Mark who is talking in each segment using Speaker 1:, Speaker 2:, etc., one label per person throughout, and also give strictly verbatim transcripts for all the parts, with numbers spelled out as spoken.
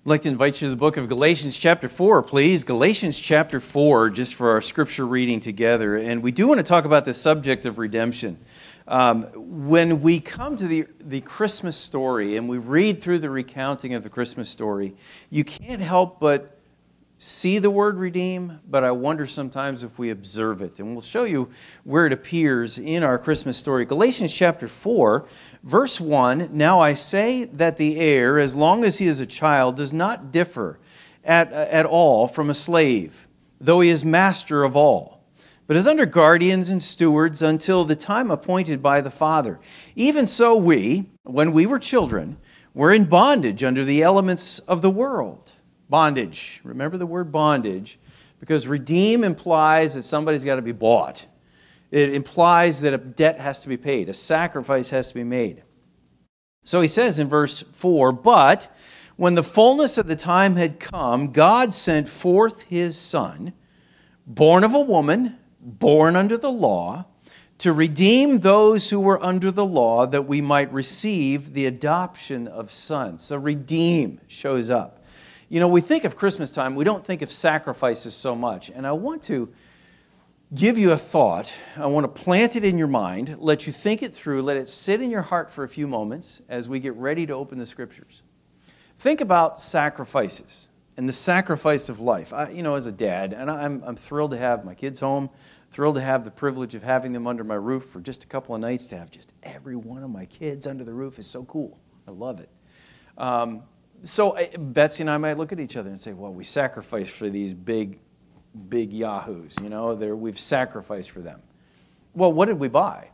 Speaker 1: I'd like to invite you to the book of Galatians chapter four, please. Galatians chapter four, just for our scripture reading together. And we do want to talk about the subject of redemption. Um, when we come to the, the Christmas story and we read through the recounting of the Christmas story, you can't help but see the word redeem, but I wonder sometimes if we observe it. And we'll show you where it appears in our Christmas story. Galatians chapter four, verse one, "Now I say that the heir, as long as he is a child, does not differ at, at all from a slave, though he is master of all, but is under guardians and stewards until the time appointed by the Father. Even so we, when we were children, were in bondage under the elements of the world." Bondage. Remember the word bondage, because redeem implies that somebody's got to be bought. It implies that a debt has to be paid, a sacrifice has to be made. So he says in verse four, "But when the fullness of the time had come, God sent forth His Son, born of a woman, born under the law, to redeem those who were under the law, that we might receive the adoption of sons." So redeem shows up. You know, we think of Christmas time, we don't think of sacrifices so much. And I want to give you a thought. I want to plant it in your mind, let you think it through, let it sit in your heart for a few moments as we get ready to open the Scriptures. Think about sacrifices and the sacrifice of life. I, you know, as a dad, and I'm, I'm thrilled to have my kids home, thrilled to have the privilege of having them under my roof for just a couple of nights. To have just every one of my kids under the roof is so cool. I love it. Um, So Betsy and I might look at each other and say, well, we sacrificed for these big, big yahoos. You know, They're, we've sacrificed for them. Well, what did we buy?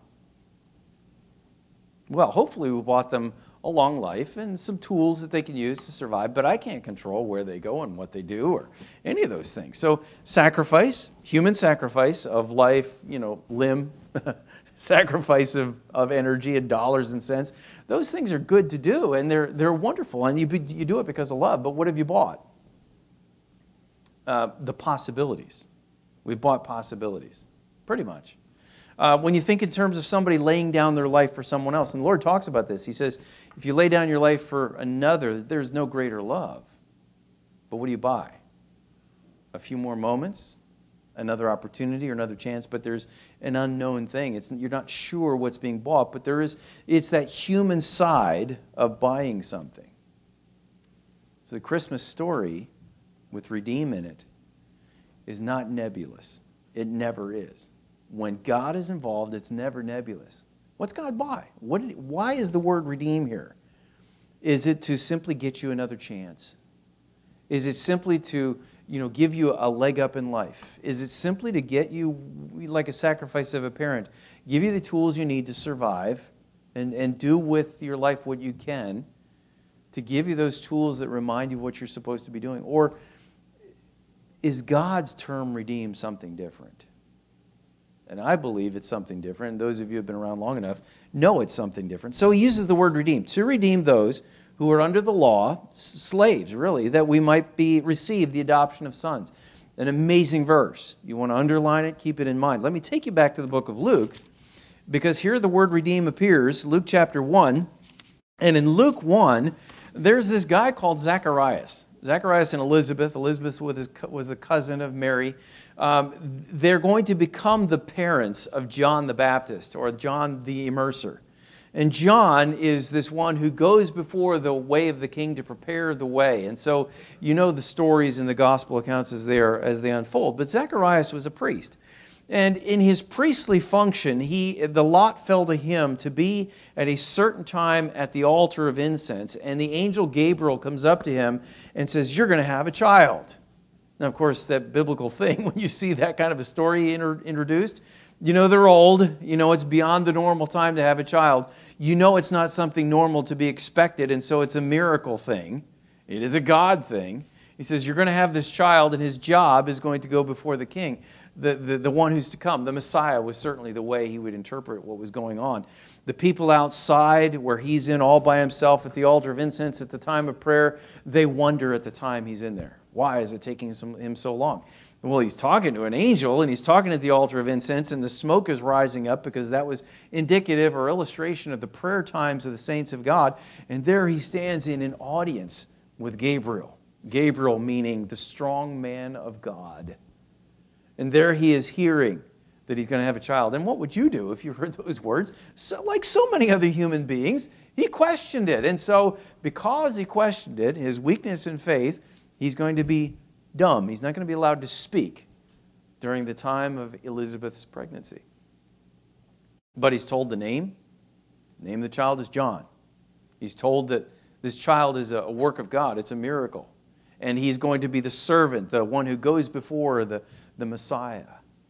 Speaker 1: Well, hopefully we bought them a long life and some tools that they can use to survive, but I can't control where they go and what they do or any of those things. So sacrifice, human sacrifice of life, you know, limb, sacrifice of, of energy and dollars and cents. Those things are good to do, and they're, they're wonderful, and you, you do it because of love. But what have you bought? Uh, the possibilities. We've bought possibilities, pretty much. Uh, when you think in terms of somebody laying down their life for someone else, and the Lord talks about this. He says, if you lay down your life for another, there's no greater love. But what do you buy? A few more moments? Another opportunity or another chance, but there's an unknown thing. It's, you're not sure what's being bought, but there is, it's that human side of buying something. So the Christmas story with redeem in it is not nebulous. It never is. When God is involved, it's never nebulous. What's God buy? What did, why is the word redeem here? Is it to simply get you another chance? Is it simply to you know, give you a leg up in life? Is it simply to get you, like a sacrifice of a parent, give you the tools you need to survive and, and do with your life what you can to give you those tools that remind you what you're supposed to be doing? Or is God's term redeem something different? And I believe it's something different. And those of you who have been around long enough know it's something different. So he uses the word redeem, to redeem those who are under the law, slaves, really, that we might be receive the adoption of sons. An amazing verse. You want to underline it, keep it in mind. Let me take you back to the book of Luke, because here the word redeem appears, Luke chapter one. And in Luke one, there's this guy called Zacharias. Zacharias and Elizabeth. Elizabeth was the cousin of Mary. Um, they're going to become the parents of John the Baptist, or John the Immerser. And John is this one who goes before the way of the king to prepare the way. And so you know the stories in the gospel accounts as they, are, as they unfold. But Zacharias was a priest. And in his priestly function, he the lot fell to him to be at a certain time at the altar of incense. And the angel Gabriel comes up to him and says, you're going to have a child. Now, of course, that biblical thing, when you see that kind of a story inter- introduced, you know they're old. You know it's beyond the normal time to have a child. You know it's not something normal to be expected, and so it's a miracle thing. It is a God thing. He says, you're going to have this child, and his job is going to go before the king, the, the, the one who's to come. The Messiah was certainly the way he would interpret what was going on. The people outside, where he's in all by himself at the altar of incense at the time of prayer, they wonder at the time he's in there. Why is it taking him so long? Well, he's talking to an angel, and he's talking at the altar of incense, and the smoke is rising up because that was indicative or illustration of the prayer times of the saints of God. And there he stands in an audience with Gabriel. Gabriel meaning the strong man of God. And there he is hearing that he's going to have a child. And what would you do if you heard those words? So, like so many other human beings, he questioned it. And so because he questioned it, his weakness in faith, he's going to be dumb. He's not going to be allowed to speak during the time of Elizabeth's pregnancy. But he's told the name. The name of the child is John. He's told that this child is a work of God. It's a miracle. And he's going to be the servant, the one who goes before the, the Messiah.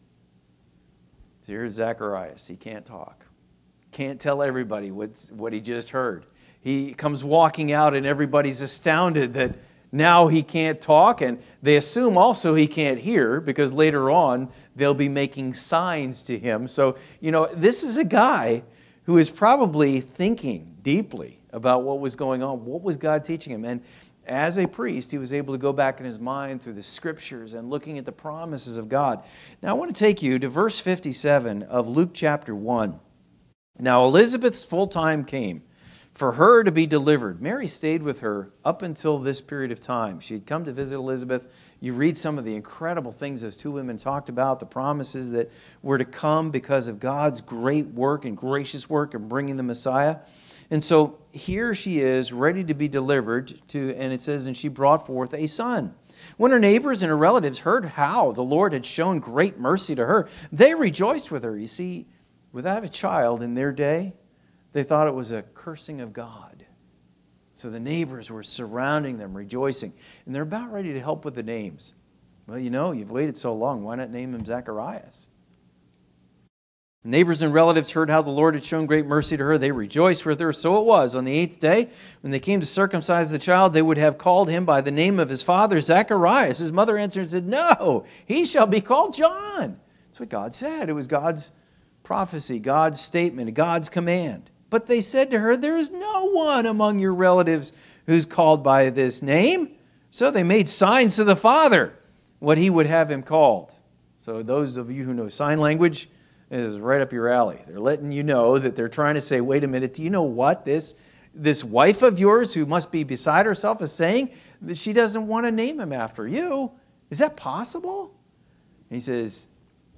Speaker 1: Here's Zacharias. He can't talk. Can't tell everybody what's, what he just heard. He comes walking out and everybody's astounded that now he can't talk, and they assume also he can't hear because later on they'll be making signs to him. So, you know, this is a guy who is probably thinking deeply about what was going on. What was God teaching him? And as a priest, he was able to go back in his mind through the Scriptures and looking at the promises of God. Now, I want to take you to verse fifty-seven of Luke chapter one. Now, Elizabeth's full time came for her to be delivered. Mary stayed with her up until this period of time. She had come to visit Elizabeth. You read some of the incredible things those two women talked about, the promises that were to come because of God's great work and gracious work in bringing the Messiah. And so here she is, ready to be delivered to, and it says, and she brought forth a son. When her neighbors and her relatives heard how the Lord had shown great mercy to her, they rejoiced with her. You see, without a child in their day, they thought it was a cursing of God. So the neighbors were surrounding them, rejoicing. And they're about ready to help with the names. Well, you know, you've waited so long. Why not name him Zacharias? Neighbors and relatives heard how the Lord had shown great mercy to her. They rejoiced with her. So it was. On the eighth day, when they came to circumcise the child, they would have called him by the name of his father, Zacharias. His mother answered and said, no, he shall be called John. That's what God said. It was God's prophecy, God's statement, God's command. But they said to her, there is no one among your relatives who's called by this name. So they made signs to the father what he would have him called. So those of you who know sign language, it is right up your alley. They're letting you know that they're trying to say, wait a minute, do you know what this, this wife of yours who must be beside herself is saying? That she doesn't want to name him after you. Is that possible? And he says,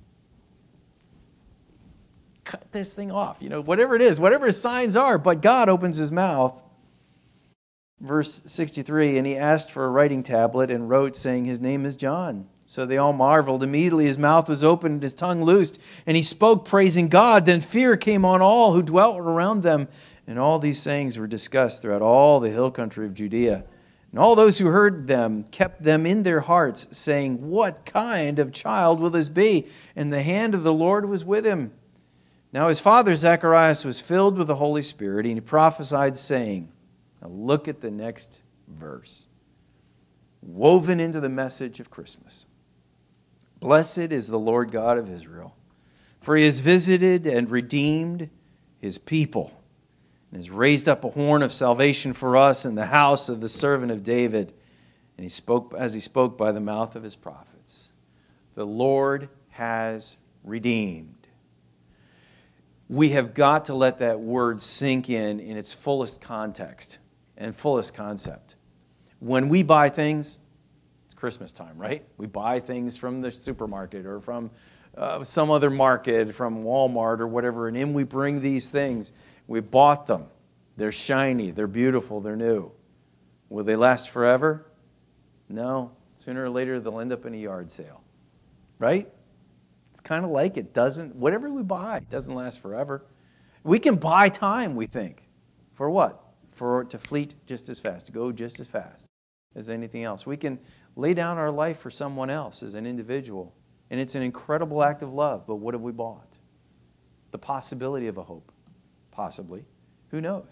Speaker 1: cut this thing off. You know, whatever it is, whatever his signs are, but God opens his mouth. Verse sixty-three, and he asked for a writing tablet and wrote, saying, his name is John. So they all marveled. Immediately his mouth was opened and his tongue loosed, and he spoke, praising God. Then fear came on all who dwelt around them. And all these sayings were discussed throughout all the hill country of Judea. And all those who heard them kept them in their hearts, saying, what kind of child will this be? And the hand of the Lord was with him. Now his father Zacharias was filled with the Holy Spirit, and he prophesied, saying, now look at the next verse, woven into the message of Christmas. Blessed is the Lord God of Israel, for he has visited and redeemed his people, and has raised up a horn of salvation for us in the house of the servant of David. And he spoke as he spoke by the mouth of his prophets. The Lord has redeemed. We have got to let that word sink in in its fullest context and fullest concept. When we buy things, Christmas time, right? We buy things from the supermarket or from uh, some other market, from Walmart or whatever, and in we bring these things. We bought them. They're shiny, they're beautiful, they're new. Will they last forever? No. Sooner or later, they'll end up in a yard sale, right? It's kind of like it doesn't, whatever we buy, it doesn't last forever. We can buy time, we think. For what? For it to fleet just as fast, to go just as fast as anything else. We can lay down our life for someone else as an individual. And it's an incredible act of love. But what have we bought? The possibility of a hope. Possibly. Who knows?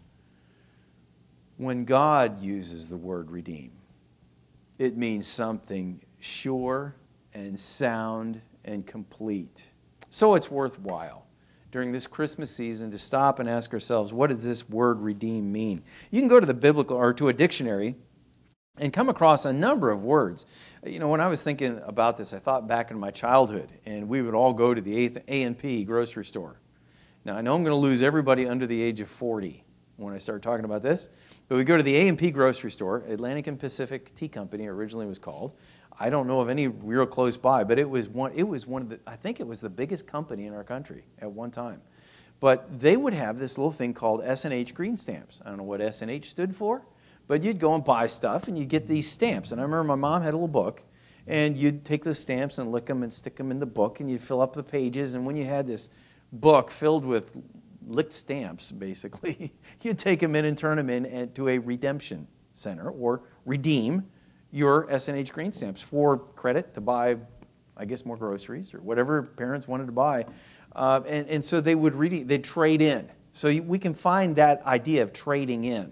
Speaker 1: When God uses the word redeem, it means something sure and sound and complete. So it's worthwhile during this Christmas season to stop and ask ourselves, what does this word redeem mean? You can go to the biblical or to a dictionary and come across a number of words. You know, when I was thinking about this, I thought back in my childhood, and we would all go to the A and P grocery store. Now, I know I'm going to lose everybody under the age of forty when I start talking about this, But we go to the A and P grocery store, Atlantic and Pacific Tea Company originally was called. I don't know of any real close by, but it was one, it was one of the, I think it was the biggest company in our country at one time. But they would have this little thing called S and H green stamps. I don't know what S and H stood for, but you'd go and buy stuff and you'd get these stamps. And I remember my mom had a little book, and you'd take those stamps and lick them and stick them in the book, and you'd fill up the pages. And when you had this book filled with licked stamps, basically, you'd take them in and turn them in to a redemption center or redeem your S and H green stamps for credit to buy, I guess, more groceries or whatever parents wanted to buy. Uh, and, and so they would read, they'd trade in. So you, we can find that idea of trading in.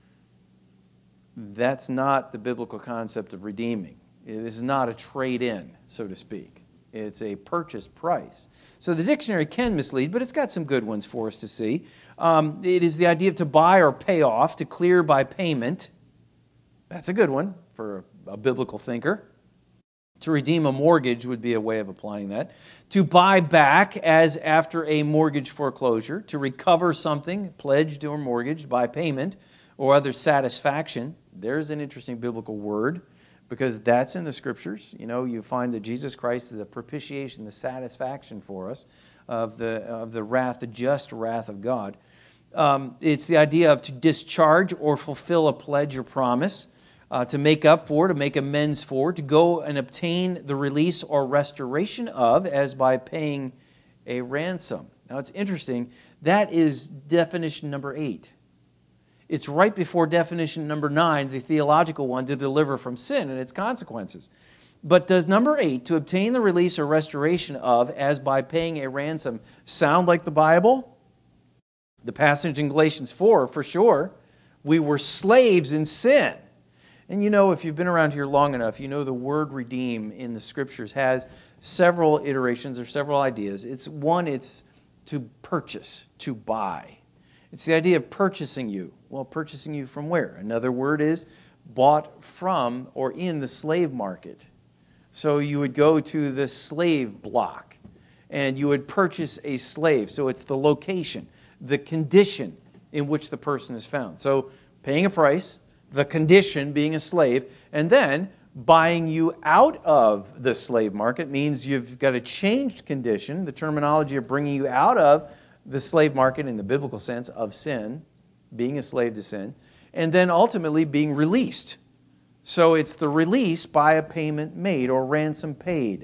Speaker 1: That's not the biblical concept of redeeming. It is not a trade-in, so to speak. It's a purchase price. So the dictionary can mislead, but it's got some good ones for us to see. Um, it is the idea of to buy or pay off, to clear by payment. That's a good one for a, a biblical thinker. To redeem a mortgage would be a way of applying that. To buy back as after a mortgage foreclosure. To recover something pledged or mortgaged by payment or other satisfaction. There's an interesting biblical word, because that's in the Scriptures. You know, you find that Jesus Christ is the propitiation, the satisfaction for us of the, of the wrath, the just wrath of God. Um, it's the idea of to discharge or fulfill a pledge or promise, uh, to make up for, to make amends for, to go and obtain the release or restoration of, as by paying a ransom. Now, it's interesting. That is definition number eight. It's right before definition number nine, the theological one, to deliver from sin and its consequences. But does number eight, to obtain the release or restoration of, as by paying a ransom, sound like the Bible? The passage in Galatians four, for sure. We were slaves in sin. And you know, if you've been around here long enough, you know the word redeem in the Scriptures has several iterations or several ideas. It's one, it's to purchase, to buy. It's the idea of purchasing you. Well, purchasing you from where? Another word is bought from or in the slave market. So you would go to the slave block and you would purchase a slave. So it's the location, the condition in which the person is found. So paying a price, the condition being a slave, and then buying you out of the slave market means you've got a changed condition, the terminology of bringing you out of the slave market in the biblical sense of sin, being a slave to sin, and then ultimately being released. So it's the release by a payment made or ransom paid.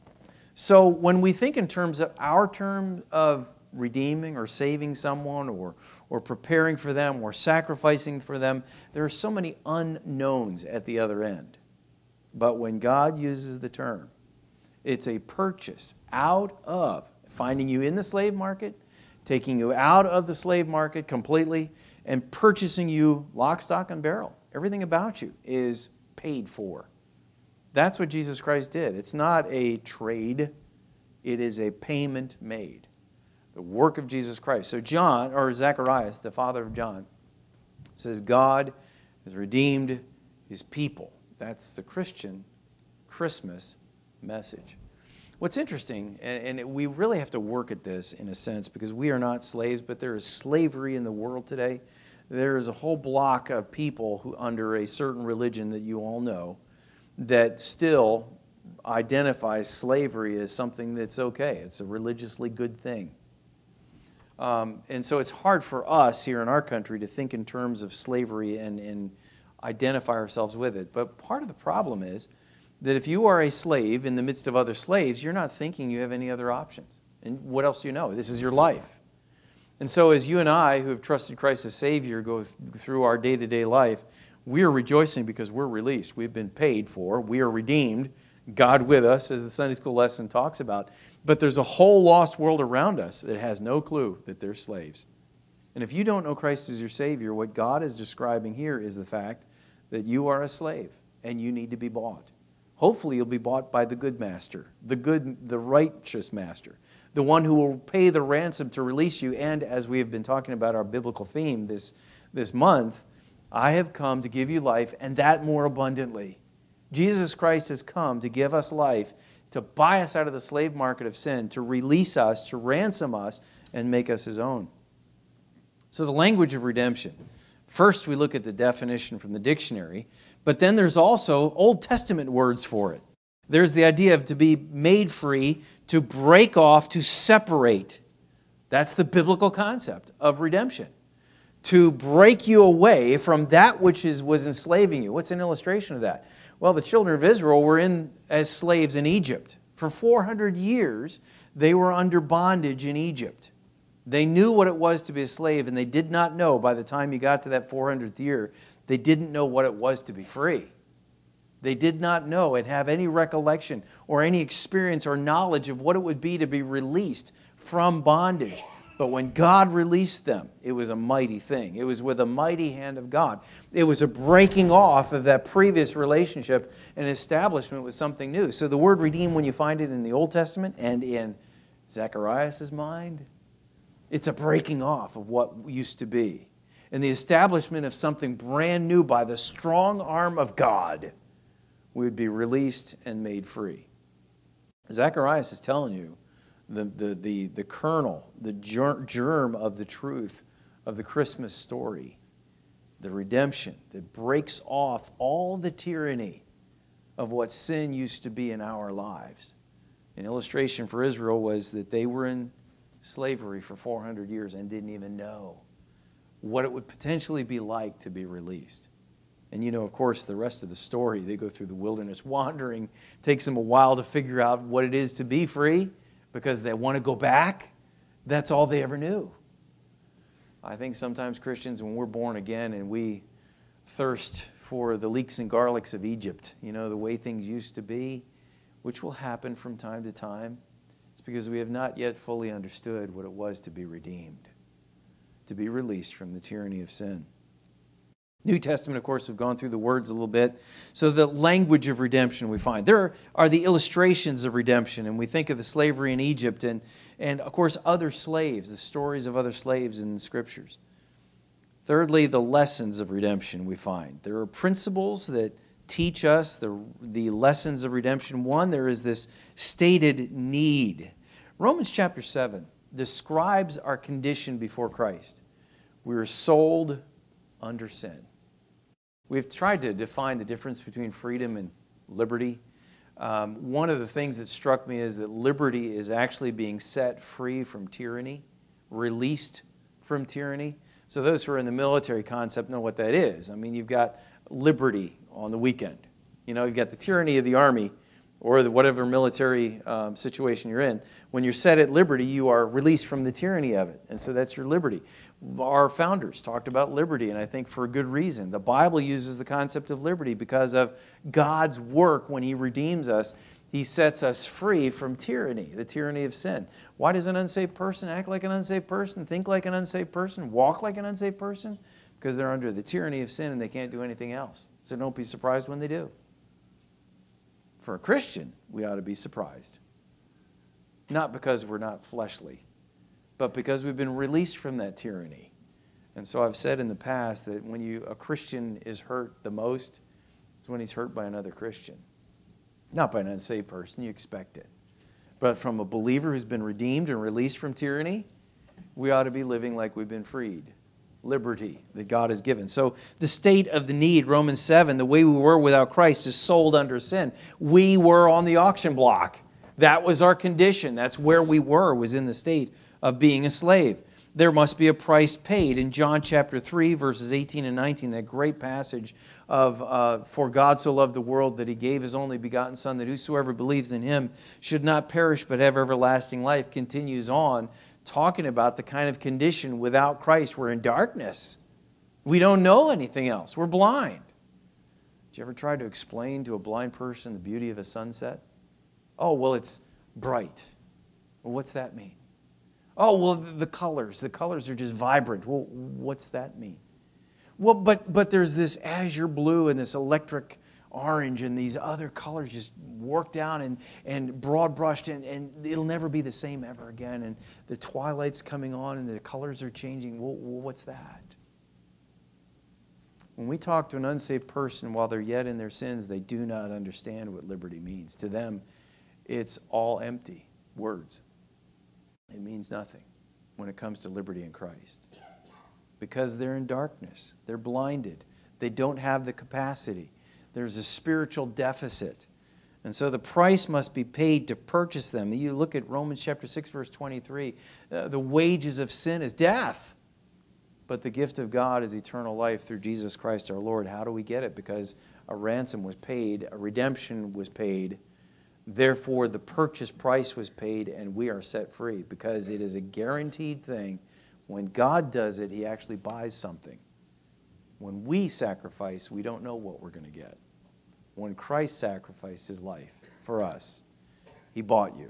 Speaker 1: So when we think in terms of our term of redeeming or saving someone or, or preparing for them or sacrificing for them, there are so many unknowns at the other end. But when God uses the term, it's a purchase out of finding you in the slave market, taking you out of the slave market completely, and purchasing you lock, stock, and barrel. Everything about you is paid for. That's what Jesus Christ did. It's not a trade. It is a payment made. The work of Jesus Christ. So John, or Zacharias, the father of John, says God has redeemed His people. That's the Christian Christmas message. What's interesting, and we really have to work at this in a sense because we are not slaves, but there is slavery in the world today. There is a whole block of people who, under a certain religion that you all know, that still identifies slavery as something that's okay. It's a religiously good thing. Um, and so it's hard for us here in our country to think in terms of slavery and, and identify ourselves with it. But part of the problem is that if you are a slave in the midst of other slaves, you're not thinking you have any other options. And what else do you know? This is your life. And so as you and I, who have trusted Christ as Savior, go th- through our day-to-day life, we are rejoicing because we're released. We've been paid for. We are redeemed. God with us, as the Sunday school lesson talks about. But there's a whole lost world around us that has no clue that they're slaves. And if you don't know Christ as your Savior, what God is describing here is the fact that you are a slave and you need to be bought. Hopefully you'll be bought by the good master, the good, the righteous master, the one who will pay the ransom to release you. And as we have been talking about our biblical theme this, this month, I have come to give you life, and that more abundantly. Jesus Christ has come to give us life, to buy us out of the slave market of sin, to release us, to ransom us, and make us His own. So the language of redemption First, we look at the definition from the dictionary, but then there's also Old Testament words for it. There's the idea of to be made free, to break off, to separate. That's the biblical concept of redemption. To break you away from that which is, was enslaving you. What's an illustration of that? Well, the children of Israel were in as slaves in Egypt. For four hundred years, they were under bondage in Egypt. They knew what it was to be a slave, and they did not know, by the time you got to that four hundredth year, they didn't know what it was to be free. They did not know and have any recollection or any experience or knowledge of what it would be to be released from bondage. But when God released them, it was a mighty thing. It was with a mighty hand of God. It was a breaking off of that previous relationship and establishment with something new. So the word redeem, when you find it in the Old Testament and in Zacharias' mind, it's a breaking off of what used to be and the establishment of something brand new by the strong arm of God. We would be released and made free. Zacharias is telling you the, the, the, the kernel, the germ of the truth of the Christmas story, the redemption that breaks off all the tyranny of what sin used to be in our lives. An illustration for Israel was that they were in slavery for four hundred years and didn't even know what it would potentially be like to be released. And you know, of course, the rest of the story, they go through the wilderness wandering. It takes them a while to figure out what it is to be free because they want to go back. That's all they ever knew. I think sometimes Christians, when we're born again and we thirst for the leeks and garlics of Egypt, you know, the way things used to be, which will happen from time to time, it's because we have not yet fully understood what it was to be redeemed, to be released from the tyranny of sin. New Testament, of course, we've gone through the words a little bit. So the language of redemption we find. There are the illustrations of redemption, and we think of the slavery in Egypt and, and of course, other slaves, the stories of other slaves in the Scriptures. Thirdly, the lessons of redemption we find. There are principles that teach us the, the lessons of redemption. One, there is this stated need. Romans chapter seven describes our condition before Christ. We were sold under sin. We've tried to define the difference between freedom and liberty. Um, one of the things that struck me is that liberty is actually being set free from tyranny, released from tyranny. So those who are in the military concept know what that is. I mean, you've got liberty on the weekend. You know, you've got the tyranny of the army or the whatever military um, situation you're in. When you're set at liberty, you are released from the tyranny of it. And so that's your liberty. Our founders talked about liberty, and I think for a good reason. The Bible uses the concept of liberty because of God's work when He redeems us. He sets us free from tyranny, the tyranny of sin. Why does an unsaved person act like an unsaved person, think like an unsaved person, walk like an unsaved person? Because they're under the tyranny of sin and they can't do anything else. So don't be surprised when they do. For a Christian, we ought to be surprised. Not because we're not fleshly, but because we've been released from that tyranny. And so I've said in the past that when you a Christian is hurt the most, it's when he's hurt by another Christian. Not by an unsaved person, you expect it. But from a believer who's been redeemed and released from tyranny, we ought to be living like we've been freed. Liberty that God has given. So the state of the need, Romans seven, the way we were without Christ is sold under sin. We were on the auction block. That was our condition. That's where we were, was in the state of being a slave. There must be a price paid. In John chapter three, verses eighteen and nineteen, that great passage of, uh, for God so loved the world that He gave His only begotten Son, that whosoever believes in Him should not perish but have everlasting life, continues on, talking about the kind of condition without Christ. We're in darkness. We don't know anything else. We're blind. Did you ever try to explain to a blind person the beauty of a sunset? Oh, well, it's bright. Well, what's that mean? Oh, well, the colors. The colors are just vibrant. Well, what's that mean? Well, but but there's this azure blue and this electric orange and these other colors just worked down and, and broad brushed, and, and it'll never be the same ever again. And the twilight's coming on and the colors are changing. Well, what's that? When we talk to an unsaved person while they're yet in their sins, they do not understand what liberty means. To them, it's all empty words. It means nothing when it comes to liberty in Christ. because they're in darkness. They're blinded. They don't have the capacity. There's a spiritual deficit. And so the price must be paid to purchase them. You look at Romans chapter six, verse twenty-three. Uh, the wages of sin is death. But the gift of God is eternal life through Jesus Christ our Lord. How do we get it? Because a ransom was paid, a redemption was paid. Therefore, the purchase price was paid, and we are set free. Because it is a guaranteed thing. When God does it, He actually buys something. When we sacrifice, we don't know what we're going to get. When Christ sacrificed His life for us, He bought you.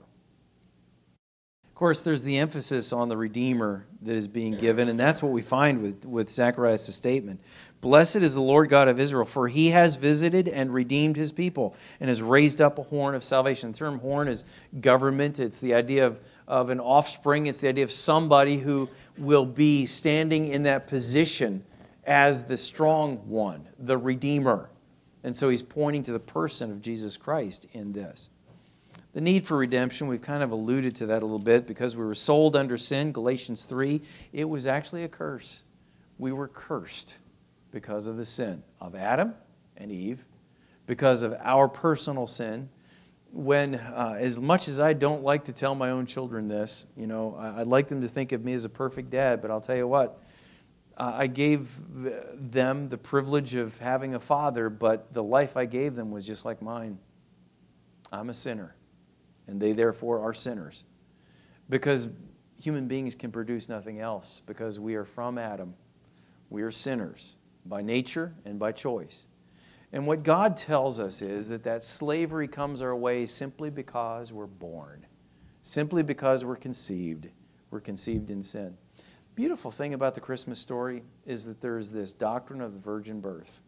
Speaker 1: Of course, there's the emphasis on the Redeemer that is being given, and that's what we find with, with Zacharias' statement. Blessed is the Lord God of Israel, for He has visited and redeemed His people and has raised up a horn of salvation. The term horn is government. It's the idea of, of an offspring. It's the idea of somebody who will be standing in that position as the strong one, the Redeemer. And so He's pointing to the person of Jesus Christ in this. The need for redemption, we've kind of alluded to that a little bit because we were sold under sin, Galatians three. It was actually a curse. We were cursed because of the sin of Adam and Eve, because of our personal sin. When, uh, as much as I don't like to tell my own children this, you know, I'd like them to think of me as a perfect dad, but I'll tell you what, uh, I gave them the privilege of having a father, but the life I gave them was just like mine. I'm a sinner. And they therefore are sinners. Because human beings can produce nothing else. Because we are from Adam. We are sinners by nature and by choice. And what God tells us is that that slavery comes our way simply because we're born. Simply because we're conceived. We're conceived in sin. Beautiful thing about the Christmas story is that there is this doctrine of the virgin birth.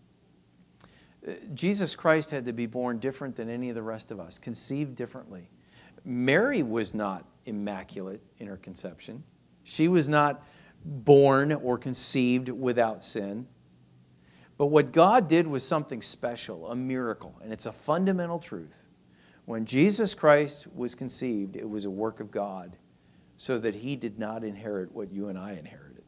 Speaker 1: Jesus Christ had to be born different than any of the rest of us, conceived differently. Mary was not immaculate in her conception. She was not born or conceived without sin. But what God did was something special, a miracle, and it's a fundamental truth. When Jesus Christ was conceived, it was a work of God so that He did not inherit what you and I inherited.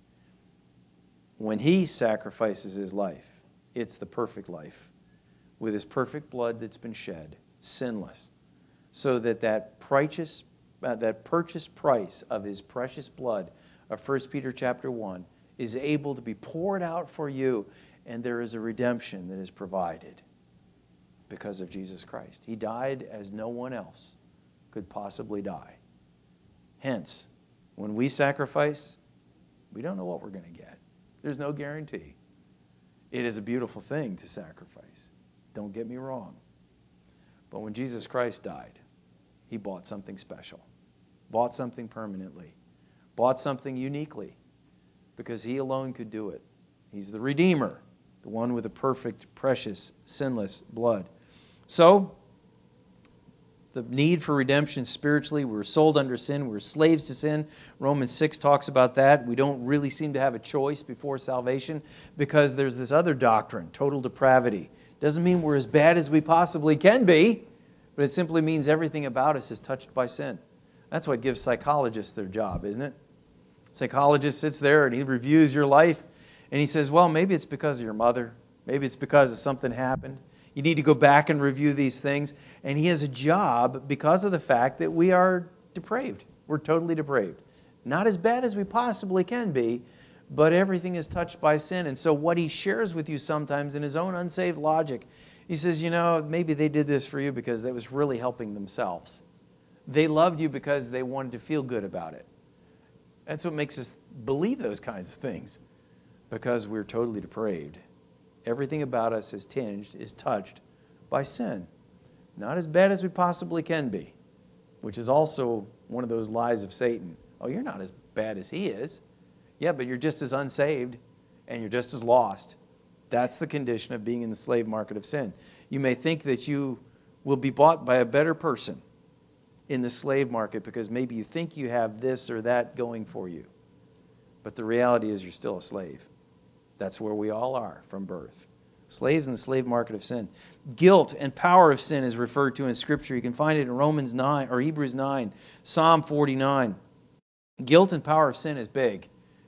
Speaker 1: When He sacrifices His life, it's the perfect life with His perfect blood that's been shed, sinless, so that that purchase, uh, that purchase price of His precious blood of First Peter chapter one is able to be poured out for you, and there is a redemption that is provided because of Jesus Christ. He died as no one else could possibly die. Hence, when we sacrifice, we don't know what we're going to get. There's no guarantee. It is a beautiful thing to sacrifice. Don't get me wrong. But when Jesus Christ died, He bought something special, bought something permanently, bought something uniquely, because He alone could do it. He's the Redeemer, the one with the perfect, precious, sinless blood. So, the need for redemption spiritually, we were sold under sin, we were slaves to sin. Romans six talks about that. We don't really seem to have a choice before salvation because there's this other doctrine, total depravity. Doesn't mean we're as bad as we possibly can be, but it simply means everything about us is touched by sin. That's what gives psychologists their job, isn't it? Psychologist sits there and he reviews your life and he says, well, maybe it's because of your mother. Maybe it's because of something happened. You need to go back and review these things. And he has a job because of the fact that we are depraved. We're totally depraved. Not as bad as we possibly can be, but everything is touched by sin. And so what he shares with you sometimes in his own unsaved logic, he says, you know, maybe they did this for you because that was really helping themselves. They loved you because they wanted to feel good about it. That's what makes us believe those kinds of things, because we're totally depraved. Everything about us is tinged, is touched by sin. Not as bad as we possibly can be, which is also one of those lies of Satan. Oh, you're not as bad as he is. Yeah, but you're just as unsaved and you're just as lost. That's the condition of being in the slave market of sin. You may think that you will be bought by a better person in the slave market because maybe you think you have this or that going for you. But the reality is you're still a slave. That's where we all are from birth. Slaves in the slave market of sin. Guilt and power of sin is referred to in Scripture. You can find it in Romans nine or Hebrews nine, Psalm forty-nine. Guilt and power of sin is big.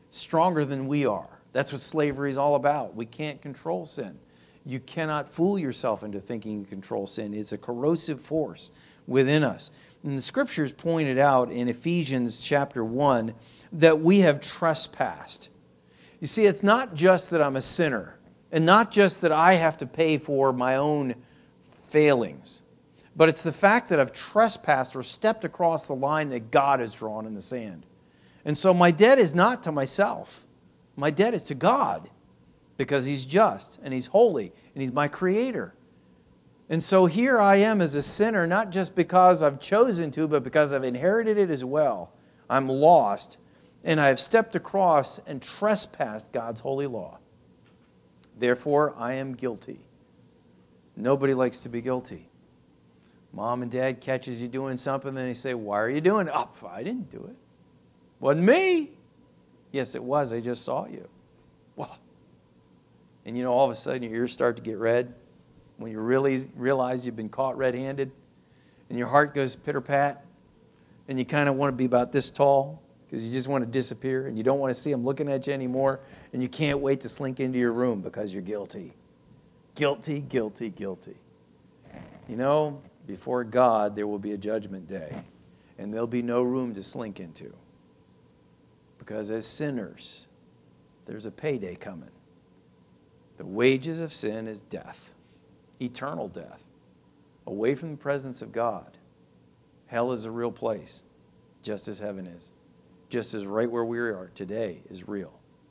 Speaker 1: It's stronger than we are. That's what slavery is all about. We can't control sin. You cannot fool yourself into thinking you control sin. It's a corrosive force within us. And the scriptures pointed out in Ephesians chapter one that we have trespassed. You see, it's not just that I'm a sinner, and not just that I have to pay for my own failings, but it's the fact that I've trespassed or stepped across the line that God has drawn in the sand. And so my debt is not to myself. My debt is to God, because He's just and He's holy and He's my Creator. And so here I am as a sinner, not just because I've chosen to, but because I've inherited it as well. I'm lost, and I have stepped across and trespassed God's holy law. Therefore, I am guilty. Nobody likes to be guilty. Mom and Dad catches you doing something, then they say, "Why are you doing it?" "Oh, I didn't do it. Wasn't me." "Yes, it was. I just saw you." Well, and you know, all of a sudden your ears start to get red when you really realize you've been caught red-handed, and your heart goes pitter-pat, and you kind of want to be about this tall because you just want to disappear, and you don't want to see them looking at you anymore, and you can't wait to slink into your room because you're guilty. Guilty, guilty, guilty. You know, before God there will be a judgment day, and there'll be no room to slink into. Because as sinners, there's a payday coming. The wages of sin is death, eternal death, away from the presence of God. Hell is a real place, just as heaven is. Just as right where we are today is real.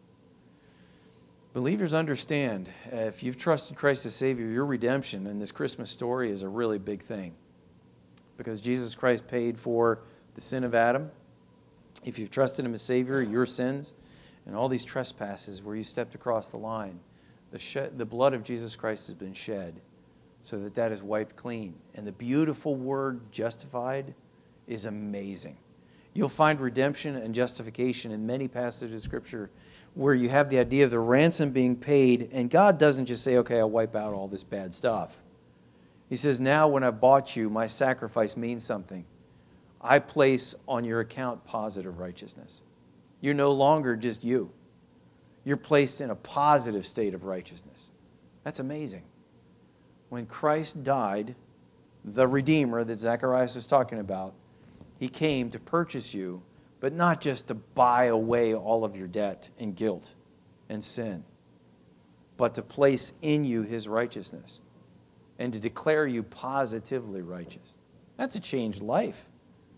Speaker 1: Believers understand, uh, if you've trusted Christ as Savior, your redemption in this Christmas story is a really big thing. Because Jesus Christ paid for the sin of Adam. If you've trusted Him as Savior, your sins and all these trespasses where you stepped across the line, the, shed, the blood of Jesus Christ has been shed so that that is wiped clean. And the beautiful word justified is amazing. You'll find redemption and justification in many passages of Scripture where you have the idea of the ransom being paid, and God doesn't just say, "Okay, I'll wipe out all this bad stuff." He says, "Now when I've bought you, my sacrifice means something. I place on your account positive righteousness." You're no longer just you. You're placed in a positive state of righteousness. That's amazing. When Christ died, the Redeemer that Zacharias was talking about, He came to purchase you, but not just to buy away all of your debt and guilt and sin, but to place in you His righteousness and to declare you positively righteous. That's a changed life.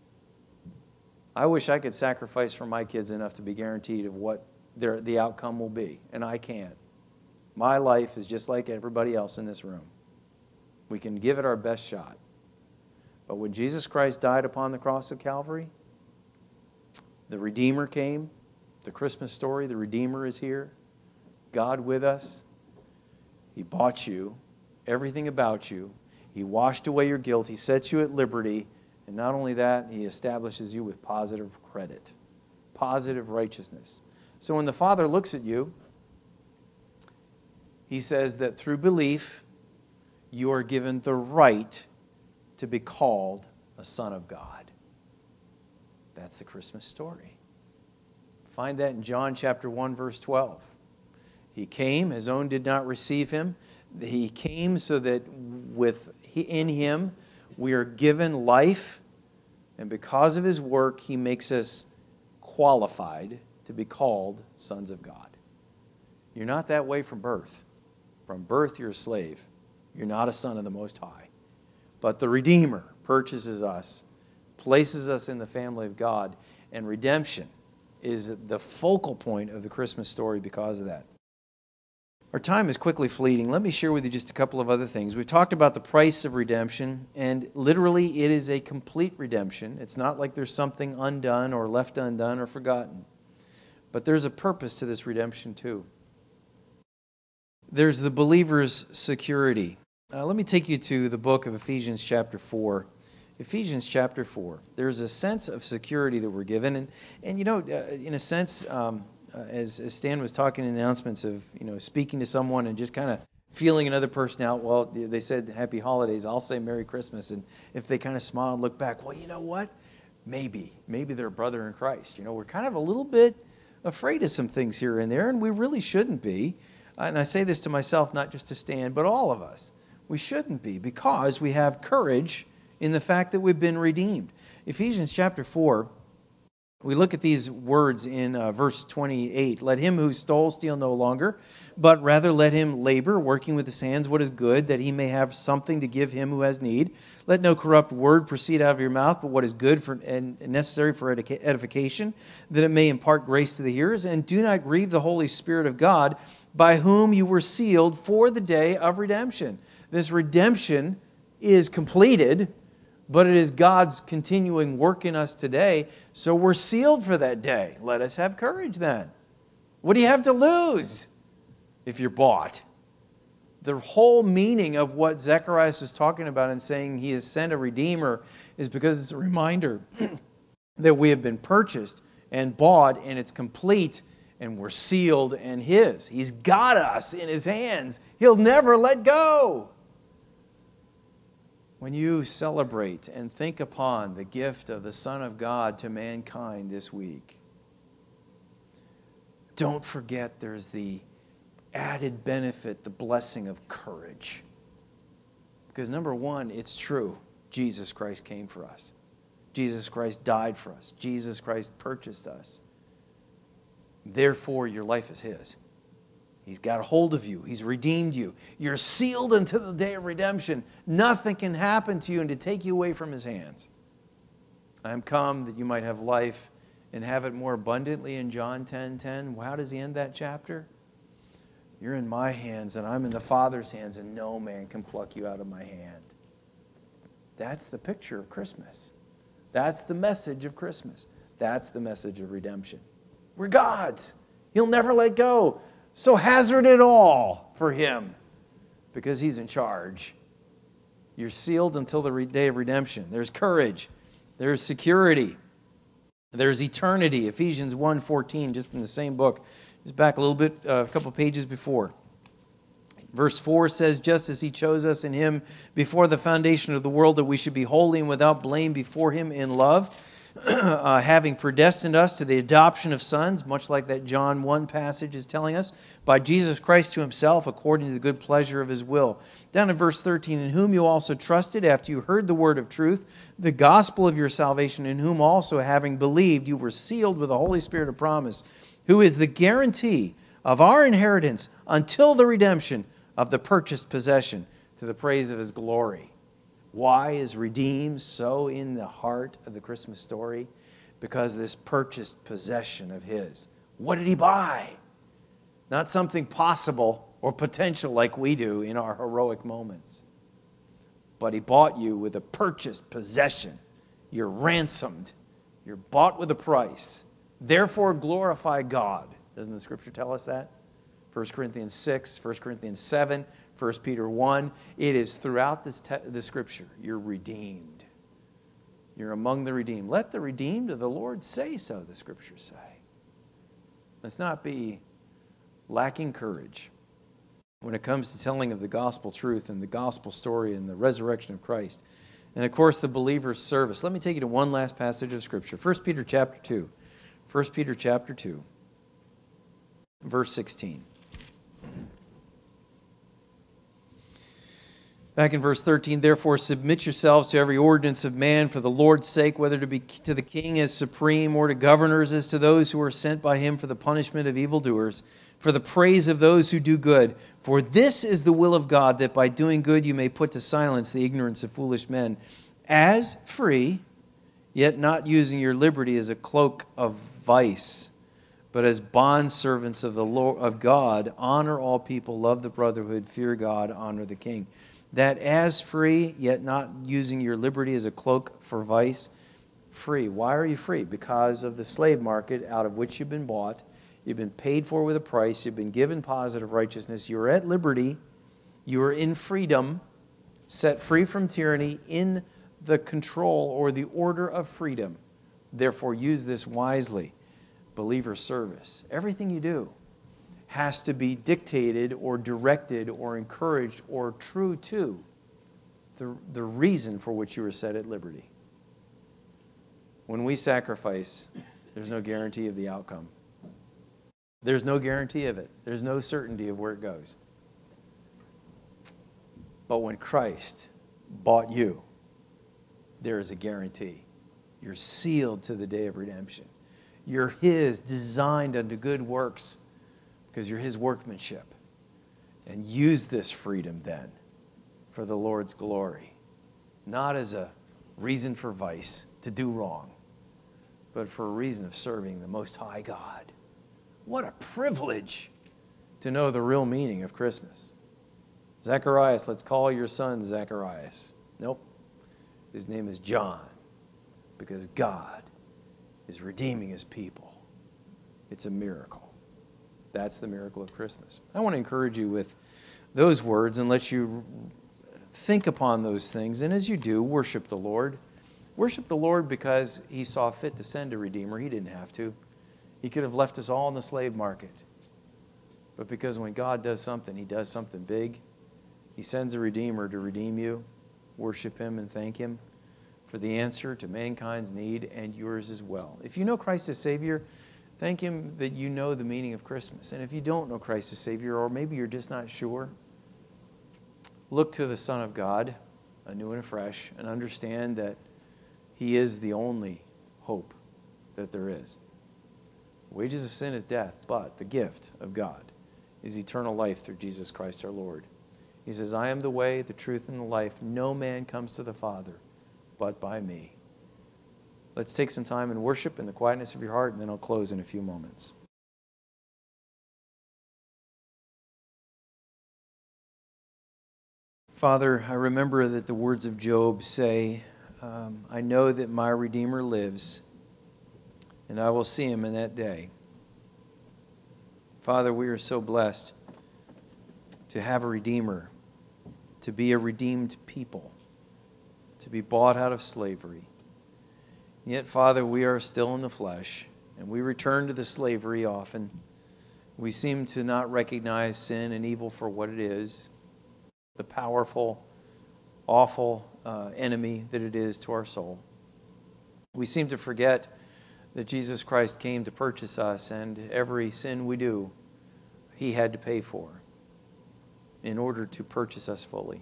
Speaker 1: I wish I could sacrifice for my kids enough to be guaranteed of what their, the outcome will be, and I can't. My life is just like everybody else in this room. We can give it our best shot. But when Jesus Christ died upon the cross of Calvary, the Redeemer came. The Christmas story, the Redeemer is here. God with us. He bought you, everything about you. He washed away your guilt. He sets you at liberty. And not only that, He establishes you with positive credit, positive righteousness. So when the Father looks at you, He says that through belief, you are given the right to be called a son of God. That's the Christmas story. Find that in John chapter one, verse twelve. He came, His own did not receive Him. He came so that with in Him we are given life, and because of His work, He makes us qualified to be called sons of God. You're not that way from birth. From birth, you're a slave. You're not a son of the Most High. But the Redeemer purchases us, places us in the family of God, and redemption is the focal point of the Christmas story because of that. Our time is quickly fleeting. Let me share with you just a couple of other things. We've talked about the price of redemption, and literally it is a complete redemption. It's not like there's something undone or left undone or forgotten. But there's a purpose to this redemption too. There's the believer's security. Uh, let me take you to the book of Ephesians chapter four. Ephesians chapter four. There's a sense of security that we're given. And, and you know, uh, in a sense, um, uh, as, as Stan was talking in the announcements of, you know, speaking to someone and just kind of feeling another person out, well, they said Happy Holidays, I'll say Merry Christmas. And if they kind of smile and look back, well, you know what? Maybe. Maybe they're a brother in Christ. You know, we're kind of a little bit afraid of some things here and there, and we really shouldn't be. And I say this to myself, not just to Stan, but all of us. We shouldn't be, because we have courage in the fact that we've been redeemed. Ephesians chapter four, we look at these words in uh, verse twenty-eight. Let him who stole steal no longer, but rather let him labor, working with his hands what is good, that he may have something to give him who has need. Let no corrupt word proceed out of your mouth, but what is good for and necessary for edification, that it may impart grace to the hearers. And do not grieve the Holy Spirit of God, by whom you were sealed for the day of redemption. This redemption is completed, but it is God's continuing work in us today, so we're sealed for that day. Let us have courage then. What do you have to lose if you're bought? The whole meaning of what Zechariah was talking about in saying he has sent a Redeemer is because it's a reminder that we have been purchased and bought, and it's complete, and we're sealed and His. He's got us in His hands. He'll never let go. When you celebrate and think upon the gift of the Son of God to mankind this week, don't forget there's the added benefit, the blessing of courage. Because number one, it's true. Jesus Christ came for us. Jesus Christ died for us. Jesus Christ purchased us. Therefore, your life is His. He's got a hold of you. He's redeemed you. You're sealed until the day of redemption. Nothing can happen to you and to take you away from His hands. I am come that you might have life and have it more abundantly in John ten ten. How does he end that chapter? You're in my hands and I'm in the Father's hands, and no man can pluck you out of my hand. That's the picture of Christmas. That's the message of Christmas. That's the message of redemption. We're God's. He'll never let go. So hazard it all for Him, because He's in charge. You're sealed until the day of redemption. There's courage. There's security. There's eternity. Ephesians one fourteen, just in the same book. Just back a little bit, uh, a couple pages before. Verse four says, just as He chose us in Him before the foundation of the world, that we should be holy and without blame before Him in love, uh, having predestined us to the adoption of sons, much like that John one passage is telling us, by Jesus Christ to Himself, according to the good pleasure of His will. Down in verse thirteen, in whom you also trusted, after you heard the word of truth, the gospel of your salvation, in whom also, having believed, you were sealed with the Holy Spirit of promise, who is the guarantee of our inheritance until the redemption of the purchased possession, to the praise of His glory. Why is redeemed so in the heart of the Christmas story? Because this purchased possession of His. What did He buy? Not something possible or potential like we do in our heroic moments. But He bought you with a purchased possession. You're ransomed. You're bought with a price. Therefore glorify God. Doesn't the Scripture tell us that? First Corinthians six, First Corinthians seven, First Peter one. It is throughout this te- the Scripture. You're redeemed. You're among the redeemed. Let the redeemed of the Lord say so, the Scriptures say. Let's not be lacking courage when it comes to telling of the gospel truth and the gospel story and the resurrection of Christ. And of course, the believer's service. Let me take you to one last passage of Scripture. First Peter chapter two. First Peter chapter two, verse sixteen. Back in verse thirteen, therefore submit yourselves to every ordinance of man for the Lord's sake, whether to be to the king as supreme or to governors as to those who are sent by him for the punishment of evildoers, for the praise of those who do good. For this is the will of God, that by doing good you may put to silence the ignorance of foolish men, as free, yet not using your liberty as a cloak of vice, but as bondservants of the Lord of God, honor all people, love the brotherhood, fear God, honor the king. That as free, yet not using your liberty as a cloak for vice. Free. Why are you free? Because of the slave market out of which you've been bought. You've been paid for with a price. You've been given positive righteousness. You're at liberty. You are in freedom, set free from tyranny, in the control or the order of freedom. Therefore, use this wisely. Believer service. Everything you do has to be dictated or directed or encouraged or true to the, the reason for which you were set at liberty. When we sacrifice, there's no guarantee of the outcome. There's no guarantee of it. There's no certainty of where it goes. But when Christ bought you, there is a guarantee. You're sealed to the day of redemption. You're His, designed unto good works, because you're His workmanship. And use this freedom then for the Lord's glory. Not as a reason for vice, to do wrong, but for a reason of serving the Most High God. What a privilege to know the real meaning of Christmas. Zacharias, let's call your son Zacharias. Nope. His name is John, because God is redeeming His people. It's a miracle. That's the miracle of Christmas. I want to encourage you with those words and let you think upon those things. And as you do, worship the Lord. Worship the Lord because He saw fit to send a Redeemer. He didn't have to. He could have left us all in the slave market. But because when God does something, He does something big. He sends a Redeemer to redeem you. Worship Him and thank Him for the answer to mankind's need and yours as well. If you know Christ as Savior, thank Him that you know the meaning of Christmas. And if you don't know Christ as Savior, or maybe you're just not sure, look to the Son of God anew and afresh and understand that He is the only hope that there is. The wages of sin is death, but the gift of God is eternal life through Jesus Christ our Lord. He says, I am the way, the truth, and the life. No man comes to the Father but by me. Let's take some time and worship in the quietness of your heart, and then I'll close in a few moments. Father, I remember that the words of Job say, um, I know that my Redeemer lives, and I will see Him in that day. Father, we are so blessed to have a Redeemer, to be a redeemed people, to be bought out of slavery. Yet, Father, we are still in the flesh, and we return to the slavery often. We seem to not recognize sin and evil for what it is, the powerful, awful uh, enemy that it is to our soul. We seem to forget that Jesus Christ came to purchase us, and every sin we do, He had to pay for in order to purchase us fully.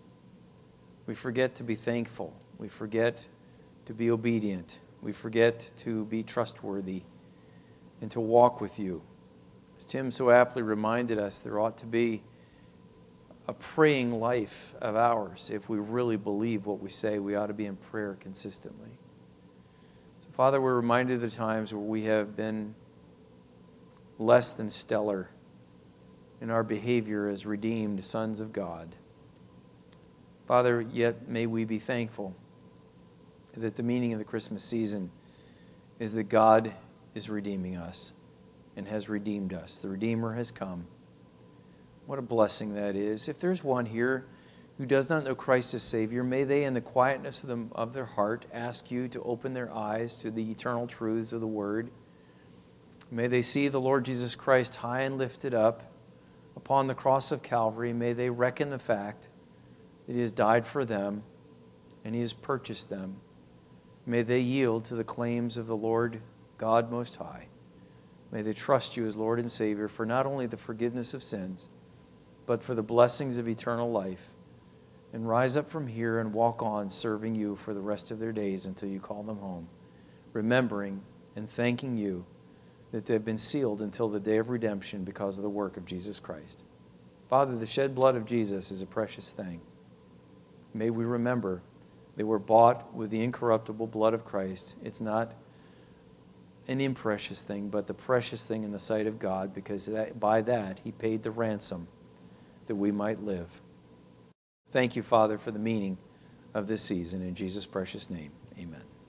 Speaker 1: We forget to be thankful. We forget to be obedient. We forget to be trustworthy and to walk with You. As Tim so aptly reminded us, there ought to be a praying life of ours. If we really believe what we say, we ought to be in prayer consistently. So, Father, we're reminded of the times where we have been less than stellar in our behavior as redeemed sons of God. Father, yet may we be thankful that the meaning of the Christmas season is that God is redeeming us and has redeemed us. The Redeemer has come. What a blessing that is. If there's one here who does not know Christ as Savior, may they in the quietness of, them, of their heart ask You to open their eyes to the eternal truths of the Word. May they see the Lord Jesus Christ high and lifted up upon the cross of Calvary. May they reckon the fact that He has died for them and He has purchased them. May they yield to the claims of the Lord God Most High. May they trust You as Lord and Savior for not only the forgiveness of sins, but for the blessings of eternal life, and rise up from here and walk on serving You for the rest of their days until You call them home, remembering and thanking You that they've been sealed until the day of redemption because of the work of Jesus Christ. Father, the shed blood of Jesus is a precious thing. May we remember that we're bought with the incorruptible blood of Christ. It's not an imprecious thing, but the precious thing in the sight of God, because that, by that He paid the ransom that we might live. Thank You, Father, for the meaning of this season. In Jesus' precious name, amen.